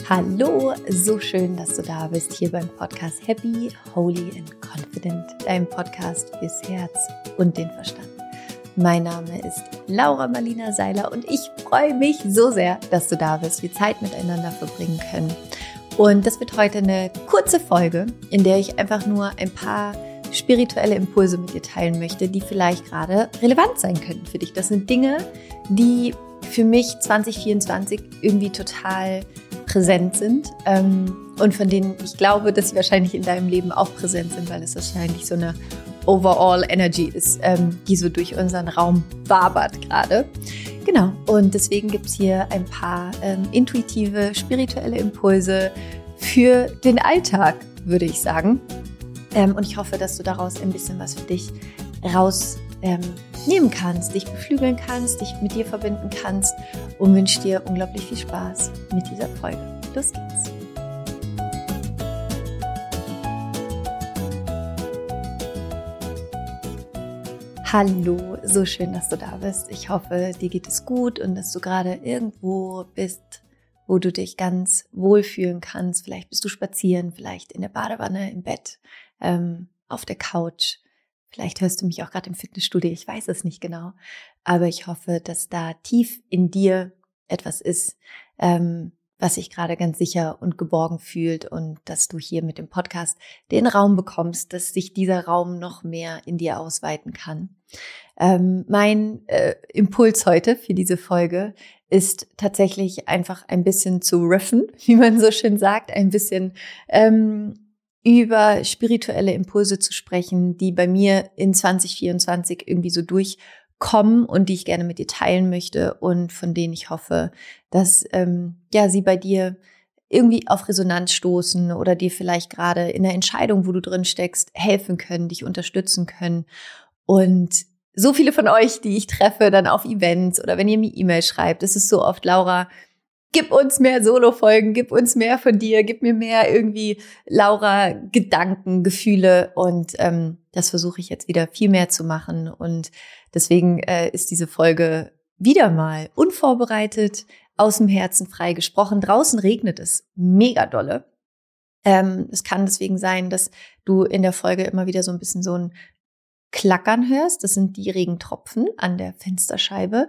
Hallo, so schön, dass du da bist, hier beim Podcast Happy, Holy and Confident, deinem Podcast fürs Herz und den Verstand. Mein Name ist Laura Marlina Seiler und ich freue mich so sehr, dass du da bist, wir Zeit miteinander verbringen können. Und das wird heute eine kurze Folge, in der ich einfach nur ein paar spirituelle Impulse mit dir teilen möchte, die vielleicht gerade relevant sein könnten für dich. Das sind Dinge, die für mich 2024 irgendwie total präsent sind und von denen ich glaube, dass sie wahrscheinlich in deinem Leben auch präsent sind, weil es wahrscheinlich so eine Overall Energy ist, die so durch unseren Raum wabert gerade. Genau, und deswegen gibt es hier ein paar intuitive, spirituelle Impulse für den Alltag, würde ich sagen. Und ich hoffe, dass du daraus ein bisschen was für dich rausnehmen kannst, dich beflügeln kannst, dich mit dir verbinden kannst und wünsche dir unglaublich viel Spaß mit dieser Folge. Los geht's! Hallo, so schön, dass du da bist. Ich hoffe, dir geht es gut und dass du gerade irgendwo bist, wo du dich ganz wohlfühlen kannst. Vielleicht bist du spazieren, vielleicht in der Badewanne, im Bett, auf der Couch. Vielleicht hörst du mich auch gerade im Fitnessstudio, ich weiß es nicht genau. Aber ich hoffe, dass da tief in dir etwas ist, was sich gerade ganz sicher und geborgen fühlt und dass du hier mit dem Podcast den Raum bekommst, dass sich dieser Raum noch mehr in dir ausweiten kann. Mein Impuls heute für diese Folge ist tatsächlich einfach ein bisschen zu riffen, wie man so schön sagt, ein bisschen über spirituelle Impulse zu sprechen, die bei mir in 2024 irgendwie so durchkommen und die ich gerne mit dir teilen möchte und von denen ich hoffe, dass sie bei dir irgendwie auf Resonanz stoßen oder dir vielleicht gerade in der Entscheidung, wo du drin steckst, helfen können, dich unterstützen können. Und so viele von euch, die ich treffe, dann auf Events oder wenn ihr mir E-Mail schreibt, es ist so oft, Laura, gib uns mehr Solo-Folgen, gib uns mehr von dir, gib mir mehr irgendwie, Laura, Gedanken, Gefühle und das versuche ich jetzt wieder viel mehr zu machen und deswegen ist diese Folge wieder mal unvorbereitet, aus dem Herzen frei gesprochen. Draußen regnet es mega dolle. Es kann deswegen sein, dass du in der Folge immer wieder so ein bisschen so ein Klackern hörst. Das sind die Regentropfen an der Fensterscheibe.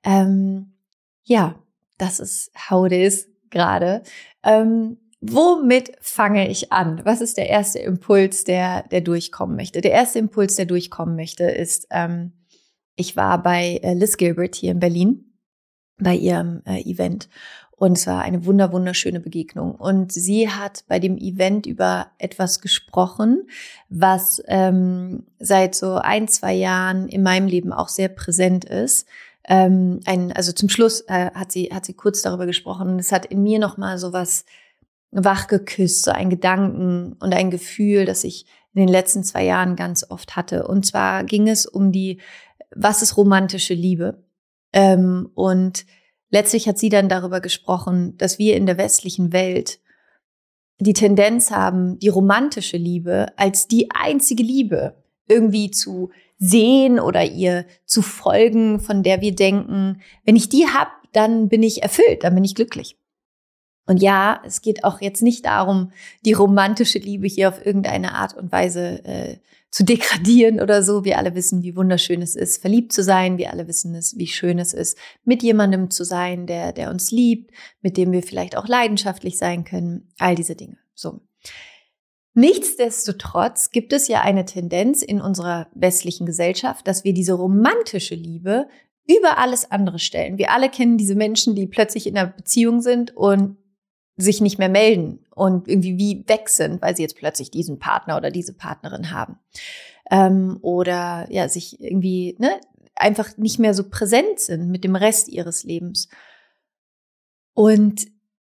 Das ist how it is gerade. Womit fange ich an? Was ist der erste Impuls, der durchkommen möchte? Der erste Impuls, der durchkommen möchte, ist, ich war bei Liz Gilbert hier in Berlin bei ihrem Event und es war eine wunderschöne Begegnung. Und sie hat bei dem Event über etwas gesprochen, was seit so 1-2 Jahren in meinem Leben auch sehr präsent ist. Also zum Schluss hat sie kurz darüber gesprochen und es hat in mir nochmal so was wachgeküsst, so ein Gedanken und ein Gefühl, das ich in den letzten 2 Jahren ganz oft hatte. Und zwar ging es um was ist romantische Liebe? Und letztlich hat sie dann darüber gesprochen, dass wir in der westlichen Welt die Tendenz haben, die romantische Liebe als die einzige Liebe irgendwie zu sehen oder ihr zu folgen, von der wir denken, wenn ich die habe, dann bin ich erfüllt, dann bin ich glücklich. Und ja, es geht auch jetzt nicht darum, die romantische Liebe hier auf irgendeine Art und Weise zu degradieren oder so. Wir alle wissen, wie wunderschön es ist, verliebt zu sein. Wir alle wissen wie schön es ist, mit jemandem zu sein, der uns liebt, mit dem wir vielleicht auch leidenschaftlich sein können. All diese Dinge. So. Nichtsdestotrotz gibt es ja eine Tendenz in unserer westlichen Gesellschaft, dass wir diese romantische Liebe über alles andere stellen. Wir alle kennen diese Menschen, die plötzlich in einer Beziehung sind und sich nicht mehr melden und irgendwie wie weg sind, weil sie jetzt plötzlich diesen Partner oder diese Partnerin haben. Oder ja, sich irgendwie einfach nicht mehr so präsent sind mit dem Rest ihres Lebens. Und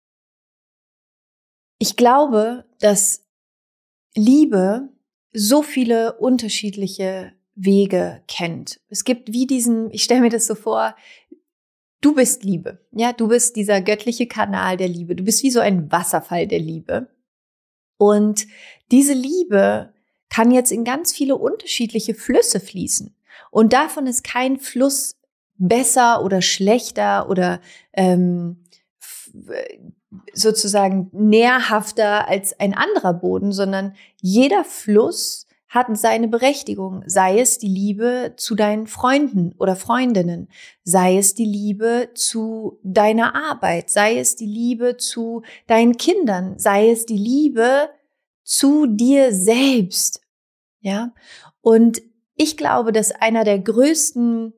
ich glaube, dass Liebe so viele unterschiedliche Wege kennt. Es gibt ich stelle mir das so vor, du bist Liebe, ja, du bist dieser göttliche Kanal der Liebe, du bist wie so ein Wasserfall der Liebe. Und diese Liebe kann jetzt in ganz viele unterschiedliche Flüsse fließen. Und davon ist kein Fluss besser oder schlechter oder sozusagen nährhafter als ein anderer Boden, sondern jeder Fluss hat seine Berechtigung, sei es die Liebe zu deinen Freunden oder Freundinnen, sei es die Liebe zu deiner Arbeit, sei es die Liebe zu deinen Kindern, sei es die Liebe zu dir selbst. Ja, und ich glaube, dass einer der größten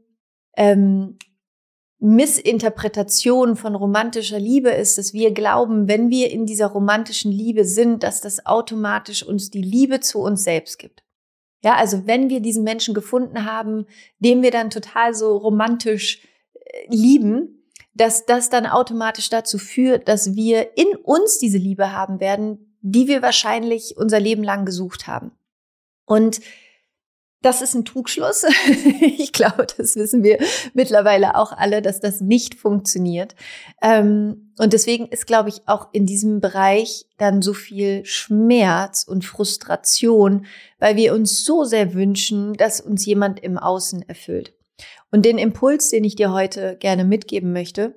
Missinterpretationen von romantischer Liebe ist, dass wir glauben, wenn wir in dieser romantischen Liebe sind, dass das automatisch uns die Liebe zu uns selbst gibt. Ja, also wenn wir diesen Menschen gefunden haben, den wir dann total so romantisch lieben, dass das dann automatisch dazu führt, dass wir in uns diese Liebe haben werden, die wir wahrscheinlich unser Leben lang gesucht haben. Und das ist ein Trugschluss. Ich glaube, das wissen wir mittlerweile auch alle, dass das nicht funktioniert. Und deswegen ist, glaube ich, auch in diesem Bereich dann so viel Schmerz und Frustration, weil wir uns so sehr wünschen, dass uns jemand im Außen erfüllt. Und den Impuls, den ich dir heute gerne mitgeben möchte,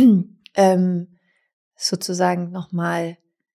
sozusagen nochmal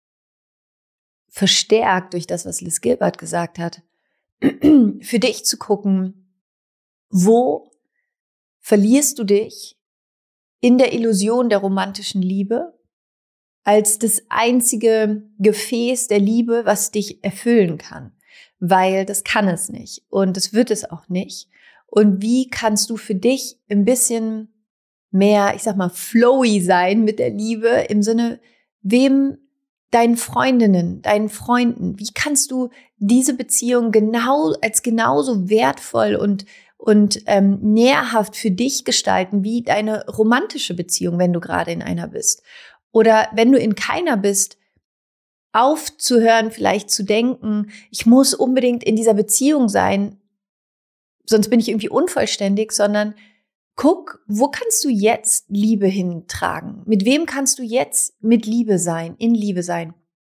verstärkt durch das, was Liz Gilbert gesagt hat, für dich zu gucken, wo verlierst du dich in der Illusion der romantischen Liebe als das einzige Gefäß der Liebe, was dich erfüllen kann, weil das kann es nicht und das wird es auch nicht. Und wie kannst du für dich ein bisschen mehr, ich sag mal, flowy sein mit der Liebe im Sinne, wem deinen Freundinnen, deinen Freunden, wie kannst du diese Beziehung genauso wertvoll und nährhaft für dich gestalten wie deine romantische Beziehung, wenn du gerade in einer bist? Oder wenn du in keiner bist, aufzuhören, vielleicht zu denken, ich muss unbedingt in dieser Beziehung sein, sonst bin ich irgendwie unvollständig, sondern guck, wo kannst du jetzt Liebe hintragen? Mit wem kannst du jetzt mit Liebe sein, in Liebe sein?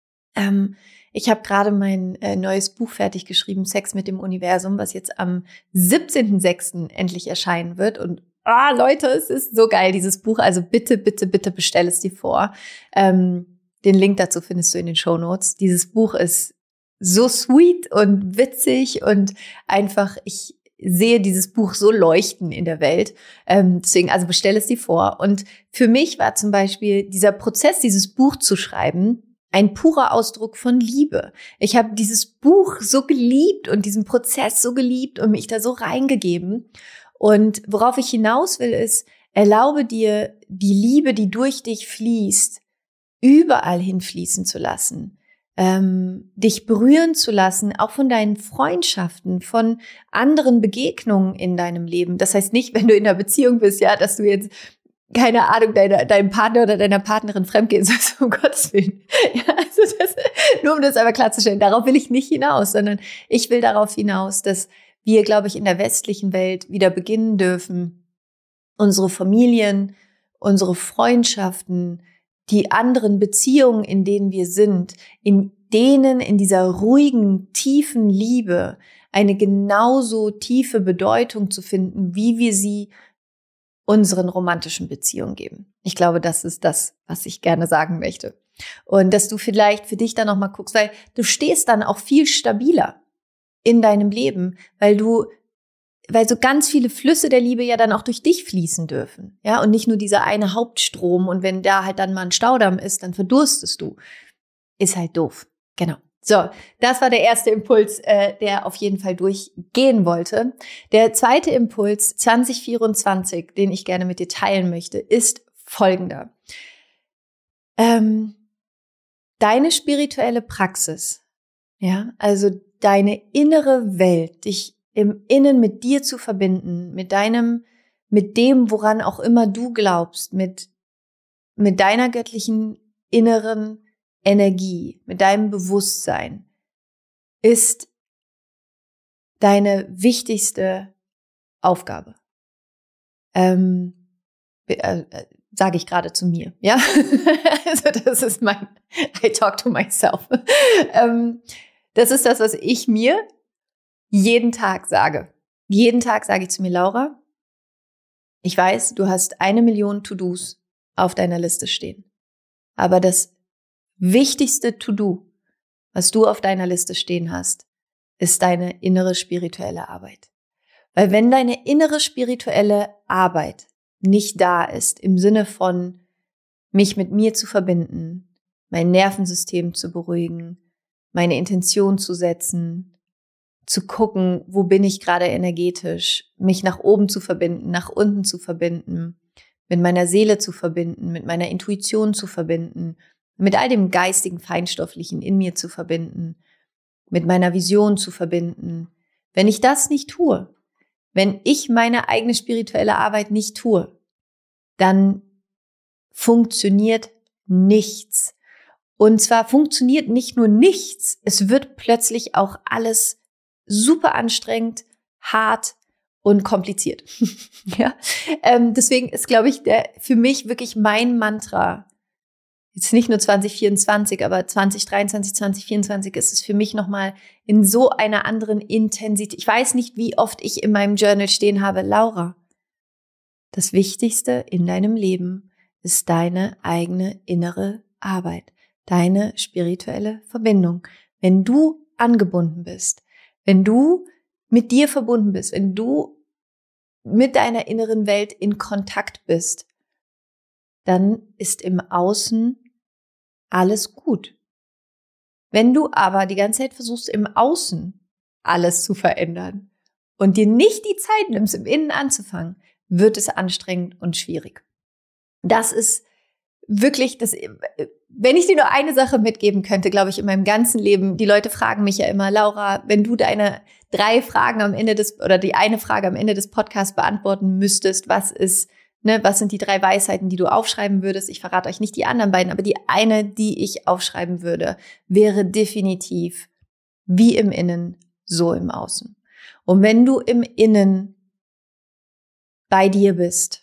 Ich habe gerade mein neues Buch fertig geschrieben, Sex mit dem Universum, was jetzt am 17.06. endlich erscheinen wird. Und Leute, es ist so geil, dieses Buch. Also bitte, bitte, bitte bestell es dir vor. Den Link dazu findest du in den Shownotes. Dieses Buch ist so sweet und witzig und einfach, ich sehe dieses Buch so leuchten in der Welt. Deswegen, also bestell es dir vor. Und für mich war zum Beispiel dieser Prozess, dieses Buch zu schreiben, ein purer Ausdruck von Liebe. Ich habe dieses Buch so geliebt und diesen Prozess so geliebt und mich da so reingegeben. Und worauf ich hinaus will, ist, erlaube dir, die Liebe, die durch dich fließt, überall hinfließen zu lassen. Dich berühren zu lassen, auch von deinen Freundschaften, von anderen Begegnungen in deinem Leben. Das heißt nicht, wenn du in einer Beziehung bist, ja, dass du jetzt, keine Ahnung, deinem Partner oder deiner Partnerin fremdgehen sollst, um Gottes Willen. Ja, also nur um das einmal klarzustellen, darauf will ich nicht hinaus, sondern ich will darauf hinaus, dass wir, glaube ich, in der westlichen Welt wieder beginnen dürfen, unsere Familien, unsere Freundschaften, die anderen Beziehungen, in denen wir sind, in denen in dieser ruhigen, tiefen Liebe eine genauso tiefe Bedeutung zu finden, wie wir sie unseren romantischen Beziehungen geben. Ich glaube, das ist das, was ich gerne sagen möchte. Und dass du vielleicht für dich dann nochmal guckst, weil du stehst dann auch viel stabiler in deinem Leben, weil so ganz viele Flüsse der Liebe ja dann auch durch dich fließen dürfen. Ja, und nicht nur dieser eine Hauptstrom. Und wenn da halt dann mal ein Staudamm ist, dann verdurstest du. Ist halt doof. Genau. So, das war der erste Impuls, der auf jeden Fall durchgehen wollte. Der zweite Impuls 2024, den ich gerne mit dir teilen möchte, ist folgender. Deine spirituelle Praxis, ja, also deine innere Welt, dich im Innen mit dir zu verbinden, mit dem, woran auch immer du glaubst, mit deiner göttlichen inneren Energie, mit deinem Bewusstsein, ist deine wichtigste Aufgabe. Sage ich gerade zu mir, ja? Also das ist I talk to myself. Das ist das, was ich mir jeden Tag sage. Jeden Tag sage ich zu mir, Laura, ich weiß, du hast 1 Million To-Dos auf deiner Liste stehen. Aber das wichtigste To-Do, was du auf deiner Liste stehen hast, ist deine innere spirituelle Arbeit. Weil wenn deine innere spirituelle Arbeit nicht da ist, im Sinne von mich mit mir zu verbinden, mein Nervensystem zu beruhigen, meine Intention zu setzen, zu gucken, wo bin ich gerade energetisch, mich nach oben zu verbinden, nach unten zu verbinden, mit meiner Seele zu verbinden, mit meiner Intuition zu verbinden, mit all dem geistigen, feinstofflichen in mir zu verbinden, mit meiner Vision zu verbinden. Wenn ich das nicht tue, wenn ich meine eigene spirituelle Arbeit nicht tue, dann funktioniert nichts. Und zwar funktioniert nicht nur nichts, es wird plötzlich auch alles super anstrengend, hart und kompliziert. Ja? Deswegen ist, glaube ich, für mich wirklich mein Mantra, jetzt nicht nur 2024, aber 2023, 2024 ist es für mich nochmal in so einer anderen Intensität. Ich weiß nicht, wie oft ich in meinem Journal stehen habe, Laura, das Wichtigste in deinem Leben ist deine eigene innere Arbeit, deine spirituelle Verbindung. Wenn du angebunden bist, wenn du mit dir verbunden bist, wenn du mit deiner inneren Welt in Kontakt bist, dann ist im Außen alles gut. Wenn du aber die ganze Zeit versuchst, im Außen alles zu verändern und dir nicht die Zeit nimmst, im Innen anzufangen, wird es anstrengend und schwierig. Das ist wirklich das, wenn ich dir nur eine Sache mitgeben könnte, glaube ich, in meinem ganzen Leben, die Leute fragen mich ja immer, Laura, wenn du deine 3 Fragen am Ende oder die eine Frage am Ende des Podcasts beantworten müsstest, was sind die 3 Weisheiten, die du aufschreiben würdest? Ich verrate euch nicht die anderen beiden, aber die eine, die ich aufschreiben würde, wäre definitiv wie im Innen, so im Außen. Und wenn du im Innen bei dir bist,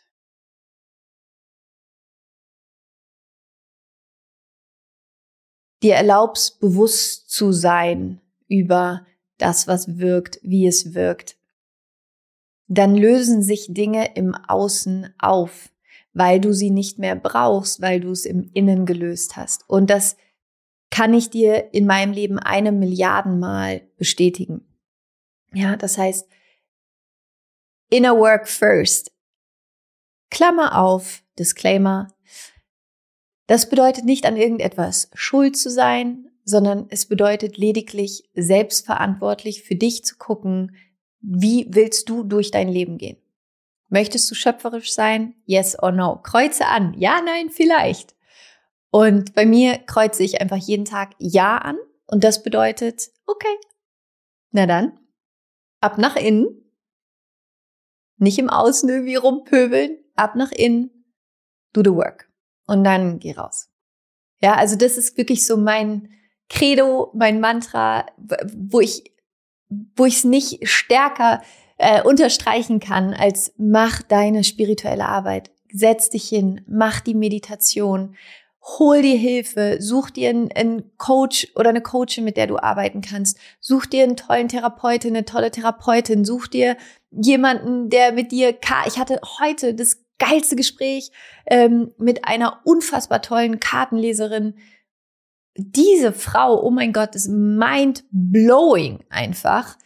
dir erlaubst, bewusst zu sein über das, was wirkt, wie es wirkt, dann lösen sich Dinge im Außen auf, weil du sie nicht mehr brauchst, weil du es im Innen gelöst hast. Und das kann ich dir in meinem Leben 1 Milliarden Mal bestätigen. Ja, das heißt, Inner Work First. Klammer auf, Disclaimer. Das bedeutet nicht, an irgendetwas schuld zu sein, sondern es bedeutet lediglich selbstverantwortlich für dich zu gucken, wie willst du durch dein Leben gehen? Möchtest du schöpferisch sein? Yes or no? Kreuze an. Ja, nein, vielleicht. Und bei mir kreuze ich einfach jeden Tag Ja an. Und das bedeutet, okay, na dann, ab nach innen. Nicht im Außen irgendwie rumpöbeln. Ab nach innen. Do the work. Und dann geh raus. Ja, also das ist wirklich so mein Credo, mein Mantra, wo ich es nicht stärker unterstreichen kann, als mach deine spirituelle Arbeit. Setz dich hin, mach die Meditation, hol dir Hilfe, such dir einen Coach oder eine Coachin, mit der du arbeiten kannst. Such dir einen tollen Therapeuten, eine tolle Therapeutin. Such dir jemanden, der mit dir ich hatte heute das geilste Gespräch mit einer unfassbar tollen Kartenleserin. Diese Frau, oh mein Gott, ist mind-blowing einfach.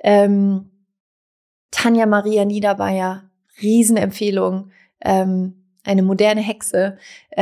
Tanja Maria Niederbayer, Riesenempfehlung. Eine moderne Hexe,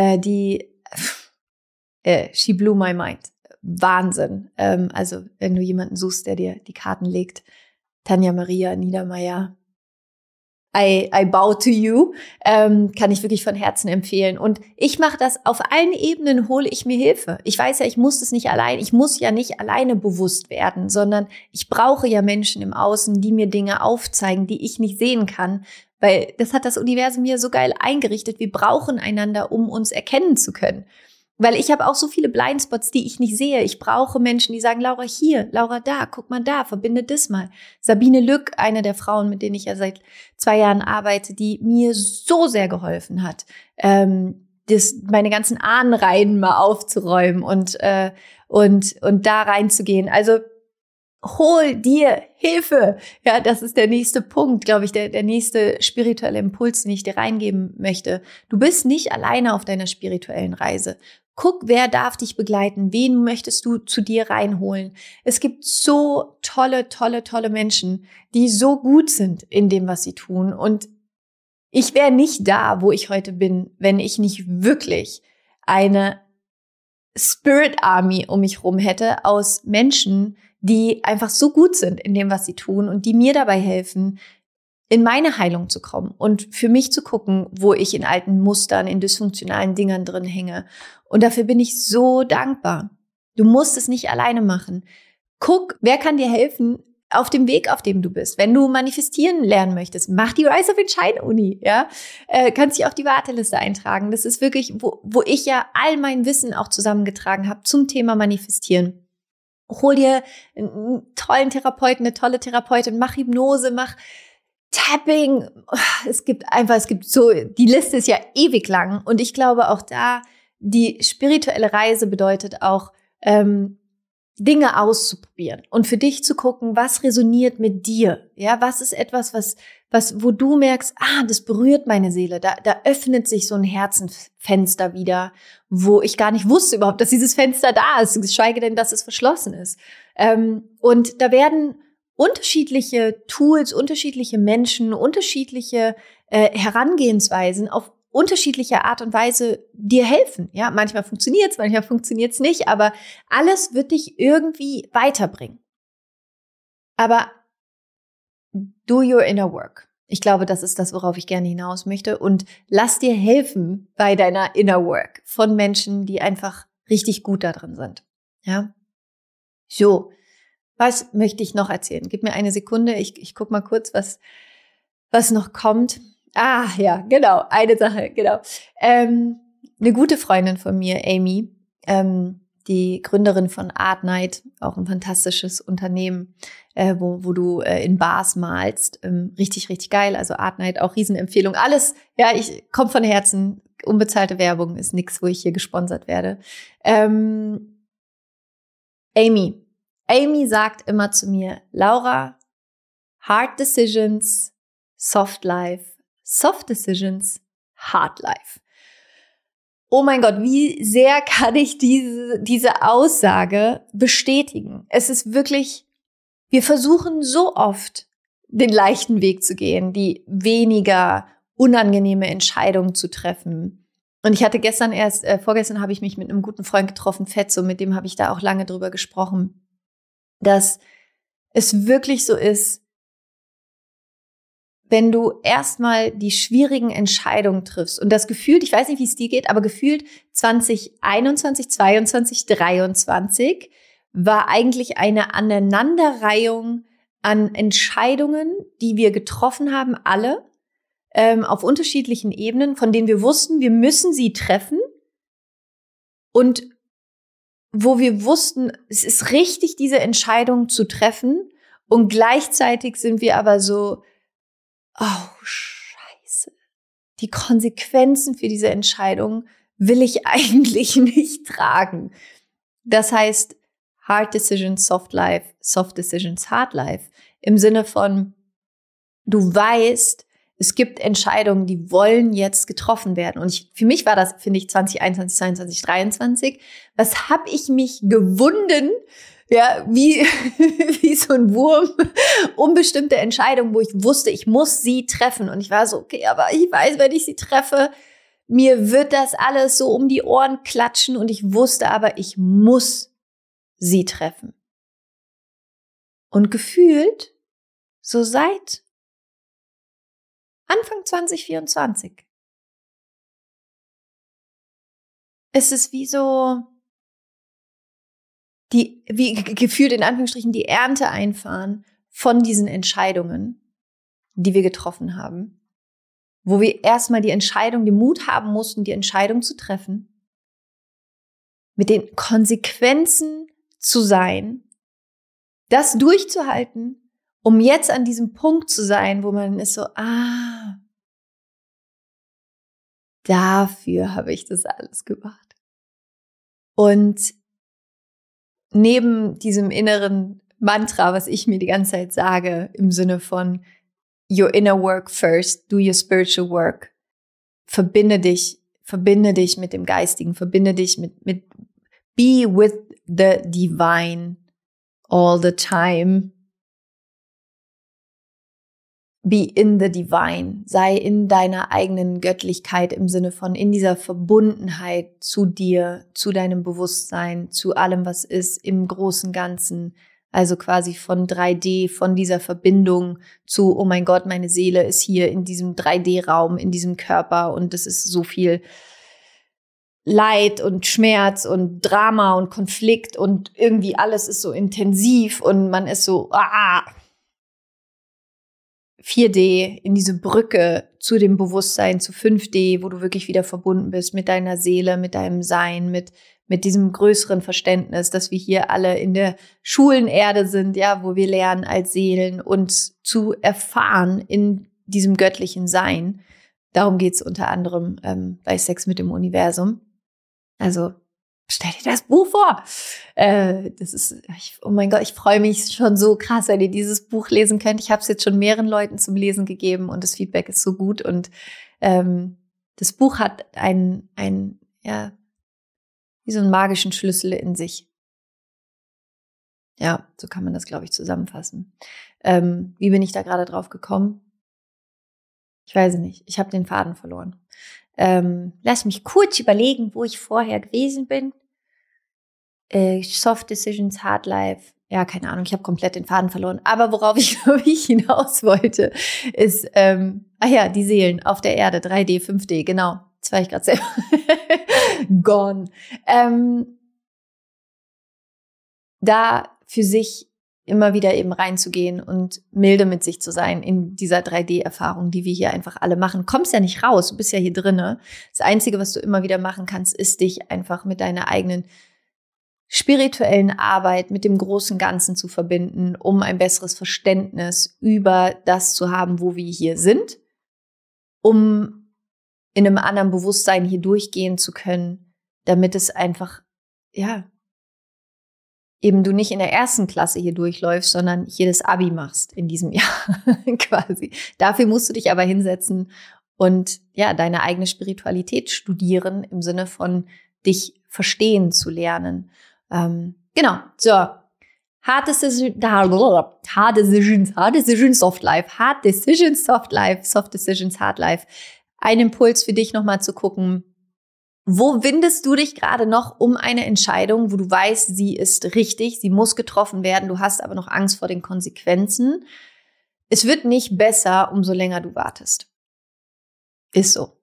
she blew my mind. Wahnsinn. Also wenn du jemanden suchst, der dir die Karten legt, Tanja Maria Niederbayer, I bow to you, kann ich wirklich von Herzen empfehlen. Und ich mache das auf allen Ebenen, hole ich mir Hilfe. Ich weiß ja, ich muss ja nicht alleine bewusst werden, sondern ich brauche ja Menschen im Außen, die mir Dinge aufzeigen, die ich nicht sehen kann, weil das hat das Universum hier so geil eingerichtet. Wir brauchen einander, um uns erkennen zu können. Weil ich habe auch so viele Blindspots, die ich nicht sehe. Ich brauche Menschen, die sagen, Laura hier, Laura da, guck mal da, verbinde das mal. Sabine Lück, eine der Frauen, mit denen ich ja seit 2 Jahren arbeite, die mir so sehr geholfen hat, meine ganzen Ahnenreihen mal aufzuräumen und da reinzugehen. Also hol dir Hilfe. Ja, das ist der nächste Punkt, glaube ich, der nächste spirituelle Impuls, den ich dir reingeben möchte. Du bist nicht alleine auf deiner spirituellen Reise. Guck, wer darf dich begleiten? Wen möchtest du zu dir reinholen? Es gibt so tolle, tolle, tolle Menschen, die so gut sind in dem, was sie tun. Und ich wäre nicht da, wo ich heute bin, wenn ich nicht wirklich eine Spirit Army um mich rum hätte aus Menschen, die einfach so gut sind in dem, was sie tun und die mir dabei helfen, in meine Heilung zu kommen und für mich zu gucken, wo ich in alten Mustern, in dysfunktionalen Dingern drin hänge. Und dafür bin ich so dankbar. Du musst es nicht alleine machen. Guck, wer kann dir helfen auf dem Weg, auf dem du bist. Wenn du manifestieren lernen möchtest, mach die Rise of Shine Uni, ja. Kannst dich auf die Warteliste eintragen. Das ist wirklich, wo ich ja all mein Wissen auch zusammengetragen habe zum Thema Manifestieren. Hol dir einen tollen Therapeuten, eine tolle Therapeutin, mach Hypnose, mach Tapping. Es gibt so, die Liste ist ja ewig lang. Und ich glaube auch da, die spirituelle Reise bedeutet auch, Dinge auszuprobieren und für dich zu gucken, was resoniert mit dir? Ja, was ist etwas, wo du merkst, das berührt meine Seele. Da öffnet sich so ein Herzenfenster wieder, wo ich gar nicht wusste überhaupt, dass dieses Fenster da ist, geschweige denn, dass es verschlossen ist. Und da werden unterschiedliche Tools, unterschiedliche Menschen, unterschiedliche Herangehensweisen auf unterschiedliche Art und Weise dir helfen. Ja, manchmal funktioniert's nicht, aber alles wird dich irgendwie weiterbringen. Aber do your inner work. Ich glaube, das ist das, worauf ich gerne hinaus möchte. Und lass dir helfen bei deiner inner work von Menschen, die einfach richtig gut da drin sind. Ja. So, was möchte ich noch erzählen? Gib mir eine Sekunde. Ich guck mal kurz, was noch kommt. Ja, genau, eine Sache, genau. Eine gute Freundin von mir, Amy, die Gründerin von Art Night, auch ein fantastisches Unternehmen, wo du in Bars malst. Richtig, richtig geil. Also Art Night, auch Riesenempfehlung. Alles, ja, ich komme von Herzen. Unbezahlte Werbung ist nichts, wo ich hier gesponsert werde. Amy sagt immer zu mir, Laura, hard decisions, soft life. Soft decisions, hard life. Oh mein Gott, wie sehr kann ich diese Aussage bestätigen? Es ist wirklich, wir versuchen so oft, den leichten Weg zu gehen, die weniger unangenehme Entscheidungen zu treffen. Und ich hatte vorgestern habe ich mich mit einem guten Freund getroffen, Fetzo, mit dem habe ich da auch lange drüber gesprochen, dass es wirklich so ist, wenn du erstmal die schwierigen Entscheidungen triffst und das gefühlt, ich weiß nicht, wie es dir geht, aber gefühlt 2021, 22, 23 war eigentlich eine Aneinanderreihung an Entscheidungen, die wir getroffen haben, alle auf unterschiedlichen Ebenen, von denen wir wussten, wir müssen sie treffen und wo wir wussten, es ist richtig, diese Entscheidung zu treffen und gleichzeitig sind wir aber so, oh, Scheiße. Die Konsequenzen für diese Entscheidung will ich eigentlich nicht tragen. Das heißt, hard decisions, soft life, soft decisions, hard life. Im Sinne von, du weißt, es gibt Entscheidungen, die wollen jetzt getroffen werden. Und für mich war das, finde ich, 2021, 22, 23. Was habe ich mich gewunden, ja, wie so ein Wurm, unbestimmte Entscheidungen, wo ich wusste, ich muss sie treffen. Und ich war so, okay, aber ich weiß, wenn ich sie treffe, mir wird das alles so um die Ohren klatschen. Und ich wusste aber, ich muss sie treffen. Und gefühlt, so seit Anfang 2024, ist es wie so, wie gefühlt in Anführungsstrichen die Ernte einfahren von diesen Entscheidungen, die wir getroffen haben, wo wir erstmal den Mut haben mussten, die Entscheidung zu treffen, mit den Konsequenzen zu sein, das durchzuhalten, um jetzt an diesem Punkt zu sein, wo man ist so, dafür habe ich das alles gemacht. Und neben diesem inneren Mantra, was ich mir die ganze Zeit sage, im Sinne von your inner work first, do your spiritual work. Verbinde dich mit dem Geistigen, verbinde dich mit be with the divine all the time. Be in the divine. Sei in deiner eigenen Göttlichkeit im Sinne von in dieser Verbundenheit zu dir, zu deinem Bewusstsein, zu allem, was ist, im großen Ganzen. Also quasi von 3D, von dieser Verbindung zu, oh mein Gott, meine Seele ist hier in diesem 3D-Raum, in diesem Körper und es ist so viel Leid und Schmerz und Drama und Konflikt und irgendwie alles ist so intensiv und man ist so 4D in diese Brücke zu dem Bewusstsein, zu 5D, wo du wirklich wieder verbunden bist mit deiner Seele, mit deinem Sein, mit diesem größeren Verständnis, dass wir hier alle in der Schulenerde sind, ja, wo wir lernen als Seelen uns zu erfahren in diesem göttlichen Sein. Darum geht es unter anderem bei Sex mit dem Universum. Also stell dir das Buch vor. Oh mein Gott, ich freue mich schon so krass, wenn ihr dieses Buch lesen könnt. Ich habe es jetzt schon mehreren Leuten zum Lesen gegeben und das Feedback ist so gut. Und das Buch hat wie so einen magischen Schlüssel in sich. Ja, so kann man das, glaube ich, zusammenfassen. Wie bin ich da gerade drauf gekommen? Ich weiß es nicht. Ich habe den Faden verloren. Lass mich kurz überlegen, wo ich vorher gewesen bin. Soft Decisions, Hard Life. Ja, keine Ahnung, ich habe komplett den Faden verloren. Aber worauf ich, glaube ich, hinaus wollte, ist, die Seelen auf der Erde, 3D, 5D, genau. Das war ich gerade selber. Gone. Da für sich immer wieder eben reinzugehen und milde mit sich zu sein in dieser 3D-Erfahrung, die wir hier einfach alle machen. Kommst ja nicht raus, du bist ja hier drinne. Das Einzige, was du immer wieder machen kannst, ist dich einfach mit deiner eigenen spirituellen Arbeit, mit dem großen Ganzen zu verbinden, um ein besseres Verständnis über das zu haben, wo wir hier sind, um in einem anderen Bewusstsein hier durchgehen zu können, damit es einfach, eben du nicht in der 1. Klasse hier durchläufst, sondern hier das Abi machst in diesem Jahr quasi. Dafür musst du dich aber hinsetzen und deine eigene Spiritualität studieren, im Sinne von dich verstehen zu lernen. Genau, so. Hard Decisions, Soft Life. Hard Decisions, Soft Life. Soft Decisions, Hard Life. Ein Impuls für dich nochmal zu gucken, wo windest du dich gerade noch um eine Entscheidung, wo du weißt, sie ist richtig, sie muss getroffen werden, du hast aber noch Angst vor den Konsequenzen. Es wird nicht besser, umso länger du wartest. Ist so.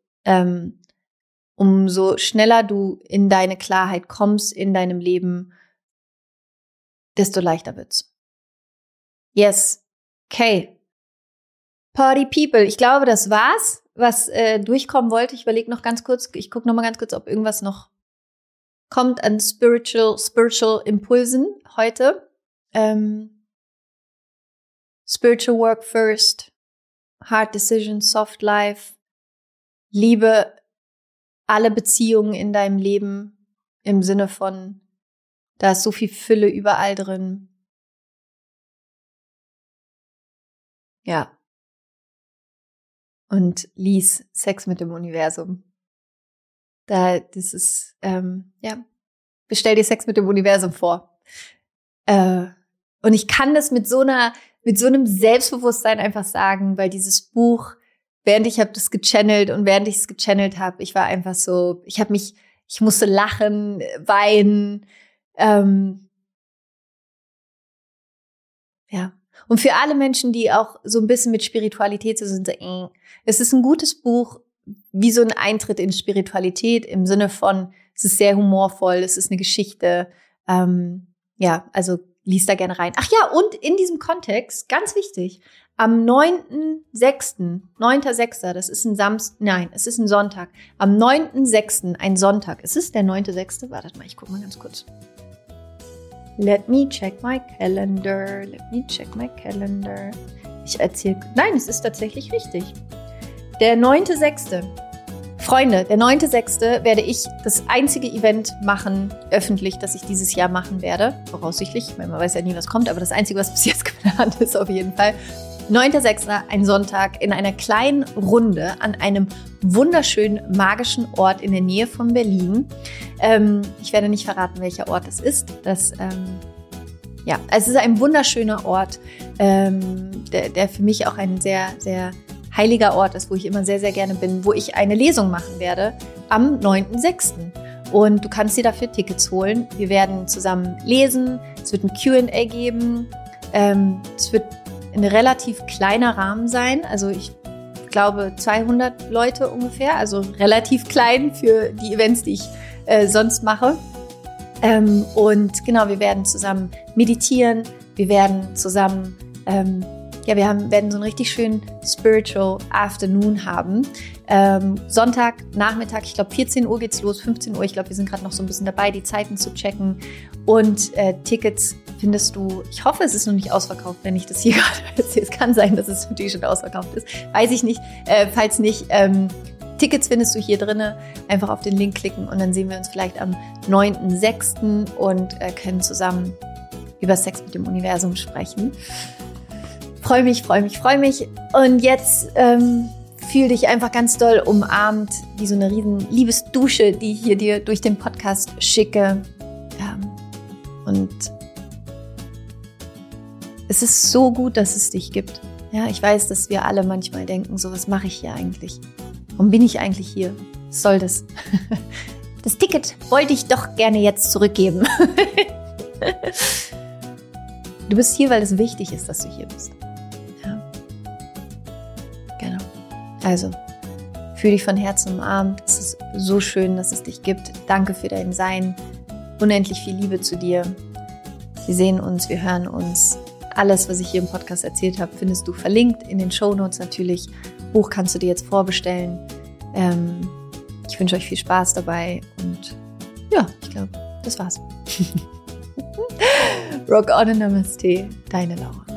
Umso schneller du in deine Klarheit kommst in deinem Leben, desto leichter wird's. Yes. Okay. Party People. Ich glaube, das war's, was durchkommen wollte. Ich überlege noch ganz kurz, ich gucke noch mal ganz kurz, ob irgendwas noch kommt an Spiritual Impulsen heute. Spiritual Work First, Hard Decisions, Soft Life, Liebe alle Beziehungen in deinem Leben im Sinne von, da ist so viel Fülle überall drin. Ja. Und lies Sex mit dem Universum. Das ist, bestell dir Sex mit dem Universum vor. Und ich kann das mit so einem Selbstbewusstsein einfach sagen, weil dieses Buch, während ich habe das gechannelt und während ich es gechannelt habe, ich war einfach so, ich musste lachen, weinen, Und für alle Menschen, die auch so ein bisschen mit Spiritualität so sind, es ist ein gutes Buch, wie so ein Eintritt in Spiritualität im Sinne von, es ist sehr humorvoll, es ist eine Geschichte, also lies da gerne rein. Ach ja, und in diesem Kontext, ganz wichtig, am 9.6., das ist ein es ist ein Sonntag, am 9.6., ein Sonntag, ist es der 9.6.? Wartet mal, ich gucke mal ganz kurz. Let me check my calendar. Nein, es ist tatsächlich richtig. Der 9.6. Freunde, der 9.6. werde ich das einzige Event machen, öffentlich, das ich dieses Jahr machen werde. Voraussichtlich, man weiß ja nie, was kommt, aber das Einzige, was bis jetzt geplant ist, auf jeden Fall. 9.6., ein Sonntag, in einer kleinen Runde an einem wunderschönen, magischen Ort in der Nähe von Berlin. Ich werde nicht verraten, welcher Ort es ist. Es ist ein wunderschöner Ort, der für mich auch ein sehr, sehr heiliger Ort ist, wo ich immer sehr, sehr gerne bin, wo ich eine Lesung machen werde am 9.6. Und du kannst dir dafür Tickets holen. Wir werden zusammen lesen. Es wird ein Q&A geben. Es wird ein relativ kleiner Rahmen sein. Also ich glaube 200 Leute ungefähr. Also relativ klein für die Events, die ich sonst mache. Und genau, wir werden zusammen meditieren. Wir werden zusammen werden so einen richtig schönen Spiritual Afternoon haben. Sonntag, Nachmittag, ich glaube 14 Uhr geht's los, 15 Uhr. Ich glaube, wir sind gerade noch so ein bisschen dabei, die Zeiten zu checken. Und Tickets findest du, ich hoffe, es ist noch nicht ausverkauft, wenn ich das hier gerade erzähle. Es kann sein, dass es natürlich schon ausverkauft ist. Weiß ich nicht. Falls nicht, Tickets findest du hier drinne. Einfach auf den Link klicken und dann sehen wir uns vielleicht am 9.6. und können zusammen über Sex mit dem Universum sprechen. Freue mich. Und jetzt fühl dich einfach ganz doll umarmt, wie so eine riesen Liebesdusche, die ich hier dir durch den Podcast schicke. Und es ist so gut, dass es dich gibt. Ja, ich weiß, dass wir alle manchmal denken, so, was mache ich hier eigentlich? Warum bin ich eigentlich hier? Was soll das? Das Ticket wollte ich doch gerne jetzt zurückgeben. Du bist hier, weil es wichtig ist, dass du hier bist. Ja. Genau. Also, fühl dich von Herzen umarmt. Es ist so schön, dass es dich gibt. Danke für dein Sein. Unendlich viel Liebe zu dir. Wir sehen uns, wir hören uns. Alles, was ich hier im Podcast erzählt habe, findest du verlinkt in den Shownotes natürlich. Buch kannst du dir jetzt vorbestellen. Ich wünsche euch viel Spaß dabei und ja, ich glaube, das war's. Rock on and Namaste, deine Laura.